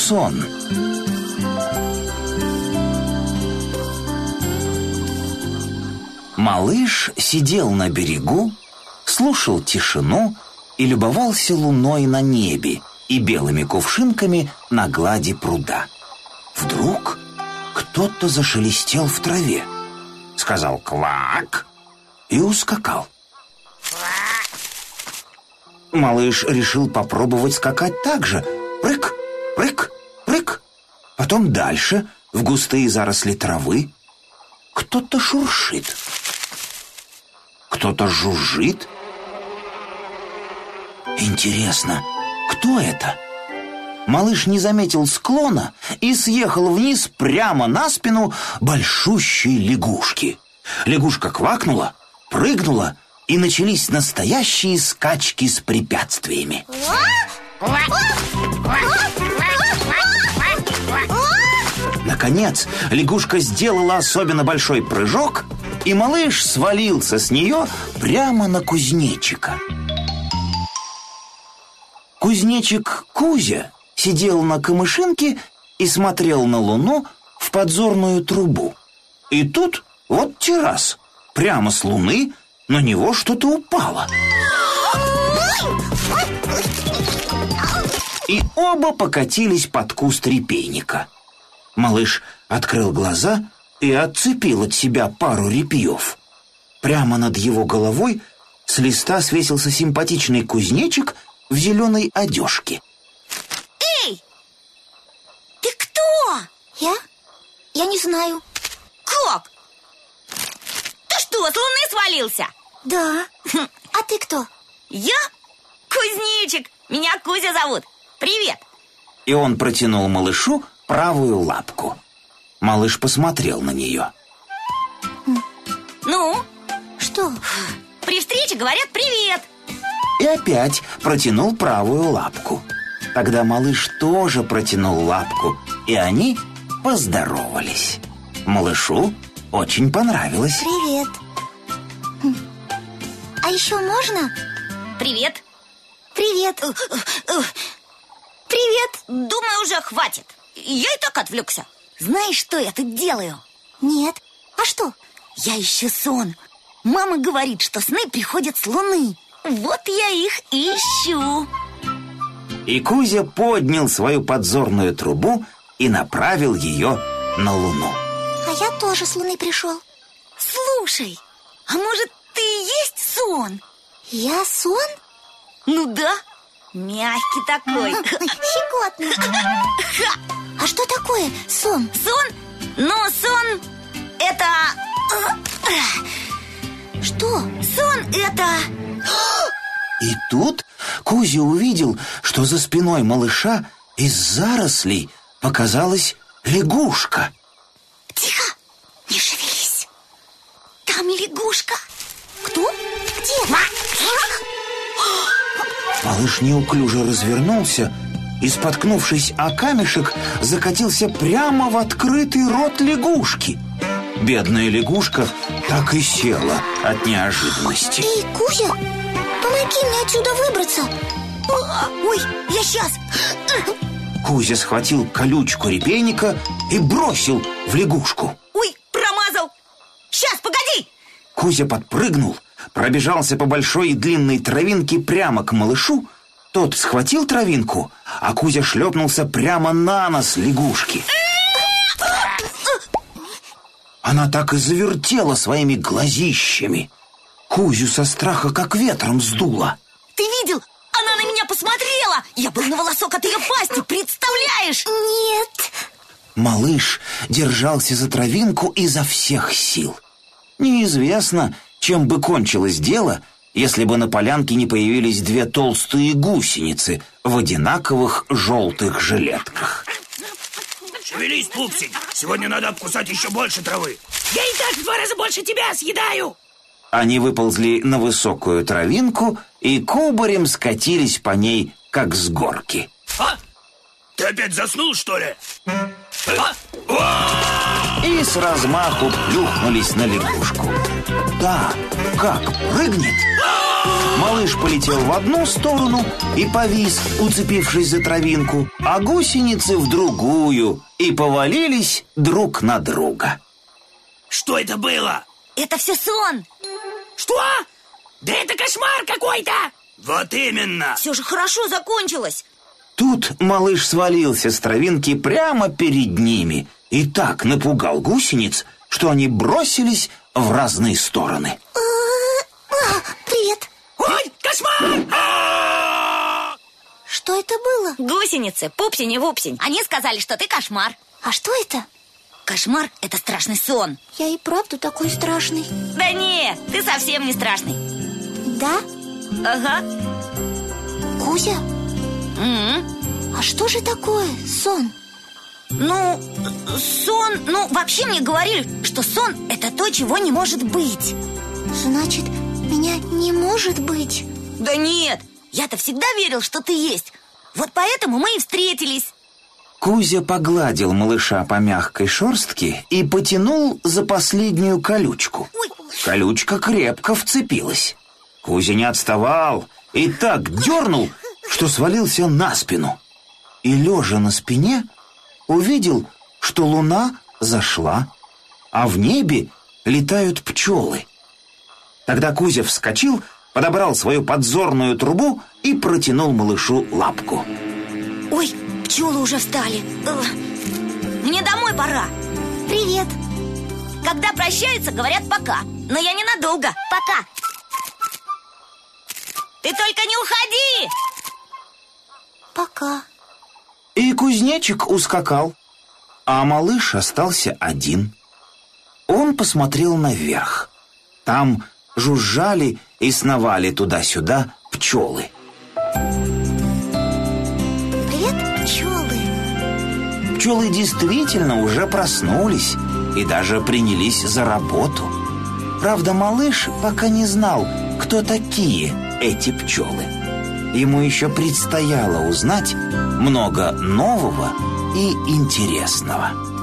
сон. Малыш сидел на берегу, слушал тишину и любовался луной на небе и белыми кувшинками на глади пруда. Вдруг кто-то зашелестел в траве, сказал «квак» и ускакал. Малыш решил попробовать скакать так же. Прыг, прыг, прыг. Потом дальше, в густые заросли травы. Кто-то шуршит. Кто-то жужжит. Интересно, кто это? Малыш не заметил склона и съехал вниз прямо на спину большущей лягушки. Лягушка квакнула, прыгнула, и начались настоящие скачки с препятствиями. Наконец, лягушка сделала особенно большой прыжок, и малыш свалился с нее прямо на кузнечика. Кузнечик Кузя сидел на камышинке и смотрел на луну в подзорную трубу. И тут вот террас, прямо с луны на него что-то упало. И оба покатились под куст репейника. Малыш открыл глаза и отцепил от себя пару репьев. Прямо над его головой с листа свесился симпатичный кузнечик в зеленой одежке. Эй! Ты кто? Я не знаю. Как? Ты что, с луны свалился? Да. А ты кто? Я? Кузнечик. Меня Кузя зовут. Привет. И он протянул малышу правую лапку. Малыш посмотрел на нее. Ну? Что? При встрече говорят привет. И опять протянул правую лапку. Тогда малыш тоже протянул лапку, и они поздоровались. Малышу очень понравилось. Привет. А еще можно? Привет. Привет. Привет. Думаю, уже хватит. Я и так отвлекся. Знаешь, что я тут делаю? Нет. А что? Я ищу сон. Мама говорит, что сны приходят с луны. Вот я их и ищу. И Кузя поднял свою подзорную трубу и направил ее на луну. А я тоже с луны пришел. Слушай, а может, ты и есть сон? Я сон? Ну да, мягкий такой. Щекотный. А что такое сон? Сон? Ну, сон это... Что? Сон это... И тут Кузя увидел, что за спиной малыша из зарослей показалась лягушка. Тихо, не шевелись. Там лягушка. Кто? Где? Малыш неуклюже развернулся и, споткнувшись о камешек, закатился прямо в открытый рот лягушки. Бедная лягушка так и села от неожиданности. Эй, Кузя, помоги мне отсюда выбраться. Ой, я сейчас. Кузя схватил колючку репейника и бросил в лягушку. Ой, промазал. Сейчас, погоди. Кузя подпрыгнул, пробежался по большой и длинной травинке прямо к малышу. Тот схватил травинку, а Кузя шлепнулся прямо на нос лягушки. Она так и завертела своими глазищами. Кузю со страха как ветром сдуло. Ты видел? Она на меня посмотрела. Я был на волосок от ее пасти, представляешь? Нет. Малыш держался за травинку изо всех сил. Неизвестно, чем бы кончилось дело, если бы на полянке не появились две толстые гусеницы в одинаковых желтых жилетках. Шевелись, пупсик, сегодня надо обкусать еще больше травы. Я и так в 2 раза больше тебя съедаю. Они выползли на высокую травинку и кубарем скатились по ней, как с горки. А? Ты опять заснул, что ли? И с размаху плюхнулись на лягушку. Да, как прыгнет! Малыш полетел в одну сторону и повис, уцепившись за травинку, а гусеницы в другую, и повалились друг на друга. Что это было? Это все сон. Что? Да это кошмар какой-то! Вот именно! Все же хорошо закончилось. Тут малыш свалился с травинки прямо перед ними и так напугал гусениц, что они бросились в разные стороны. Привет. Ой, кошмар! Что это было? Гусеницы, пупсень и вупсень. Они сказали, что ты кошмар. А что это? Кошмар – это страшный сон. Я и правда такой страшный. Да нет, ты совсем не страшный. Да? Ага. Кузя, а что же такое сон? Ну, сон... Ну, вообще мне говорили, что сон – это то, чего не может быть. Значит, меня не может быть. Да нет, я-то всегда верил, что ты есть. Вот поэтому мы и встретились. Кузя погладил малыша по мягкой шерстке и потянул за последнюю колючку. Ой. Колючка крепко вцепилась. Кузя не отставал и так дернул, что свалился на спину. И, лежа на спине, увидел, что луна зашла, а в небе летают пчелы. Тогда Кузя вскочил, подобрал свою подзорную трубу и протянул малышу лапку. Ой, пчелы уже встали. Мне домой пора. Привет. Когда прощаются, говорят пока. Но я ненадолго. Пока. Ты только не уходи! Пока. И кузнечик ускакал, а малыш остался один. Он посмотрел наверх. Там жужжали и сновали туда-сюда пчелы. Привет, пчелы. Пчелы действительно уже проснулись и даже принялись за работу. Правда, малыш пока не знал, кто такие эти пчелы. Ему еще предстояло узнать много нового и интересного.